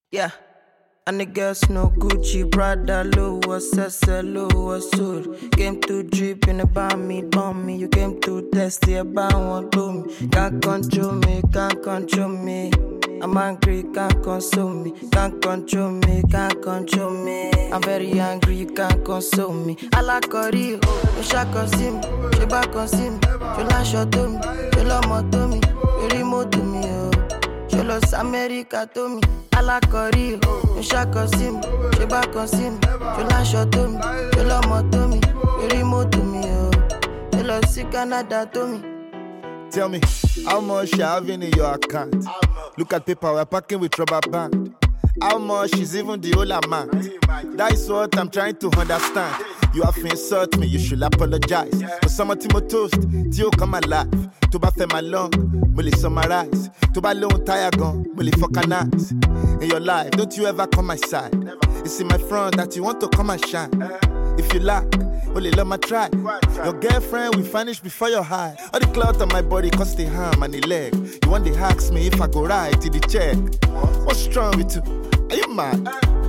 Yeah. And the girls no Gucci, Prada, Louis, Louis, suit. Came to drip in about me, bomb me. You came to test the about one do me. Can't control me, can't control me. I'm angry, can't console me. Can't control me, can't control me. I'm very angry, you can't console me. I like Cory, you shall consume me. You back consume me. You lash your to me. You love more to me. You remote to me, oh. You lost America to me. I like Cory, you shall consume me. You back consume me. You lash your to me. You love more to me. You remote to me, oh. You lost Canada to me. Tell me, how much you having in your account? Look at paper, we're packing with rubber band. How much is even the whole amount? That's what I'm trying to understand. You have insult me, you should apologize. But someone to my toast, Tio come alive. To ba fe my long, will summarize. To ba long tire gun, will nice. In your life, don't you ever come my side. It's in my front that you want to come and shine. If you lack, only love my try. Your girlfriend will vanish before your eye. All the clout on my body cause the ham and the leg. You want to ask me if I go right to the check. What's wrong with you? Are you mad?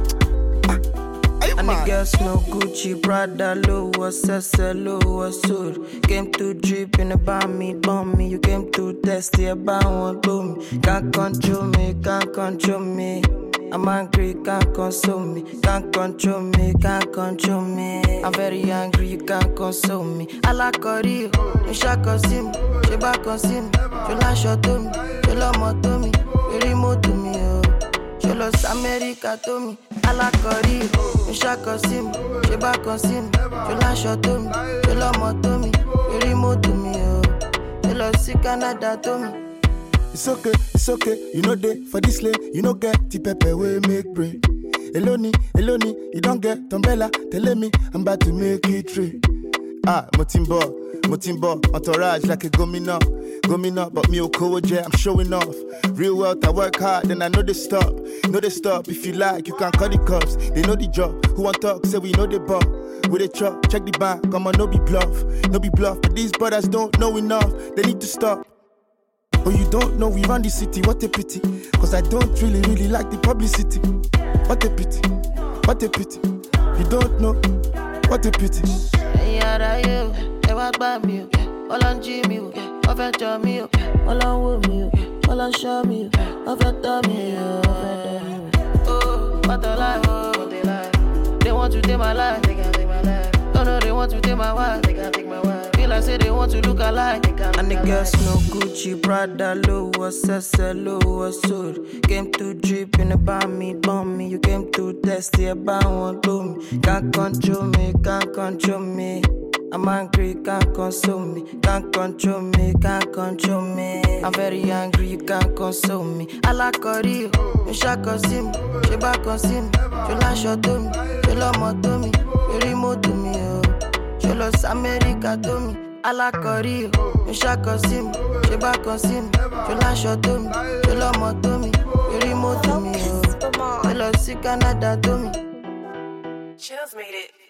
Are you and mad? The girls no Gucci, Prada, Louis, Louis, suit. Came to drip in about me, bomb me. You came to test the about one do me. Can't control me, can't control me. I'm angry, can't console me. Can't control me, can't control me. I'm very angry, you can't console me. I like Cory, you shall consume me. You back consume me. You lash your to me. You love more to me. You remote to me, oh. You lost America to me. I like Cory, you shall consume me. You back consume me. You lash your to me. You love more to me. You remote to me, oh. You lost Canada to me. It's okay, you know they for this lane, you know get the pepper we make brain. Eloni, you don't get umbrella, tell me I'm about to make it true. Motimbo, entourage like a gomina, but me okoje, I'm showing off. Real wealth, I work hard, and I know they stop. If you like, you can call the cops. They know the job. Who want talk? Say we know the ball. With a chop, check the bank. Come on, no be bluff. But these brothers don't know enough. They need to stop. Oh, you don't know we run the city, what a pity. Cause I don't really like the publicity. What a pity. You don't know, what a pity. They walk by me, all on Jimmy, all for Tommy, all on Woody, all on Show me, all for Tommy. Oh, what a life, oh, they lie. They want to take my life, they can't take my life. No, they want to take my wife, they can't take my wife. Feel like say they want to look alike, they can't. And the girls no Gucci, Prada, Louis, Louis, suit. Came to drip in about me, bomb me. You came to test the about one do me. Can't control me, can't control me. I'm angry, can't console me. Can't control me, can't control me. I'm very angry, you can't console me. I like Cory, you shall consume me. You back consume me. You lash your to me. You love more to me. You remote to me, oh. You lost America to me. I like Cory, you shall consume me. You back consume me. You lash your to me. You love more to me. You remote to me, oh. You lost Canada to me. Chills made it.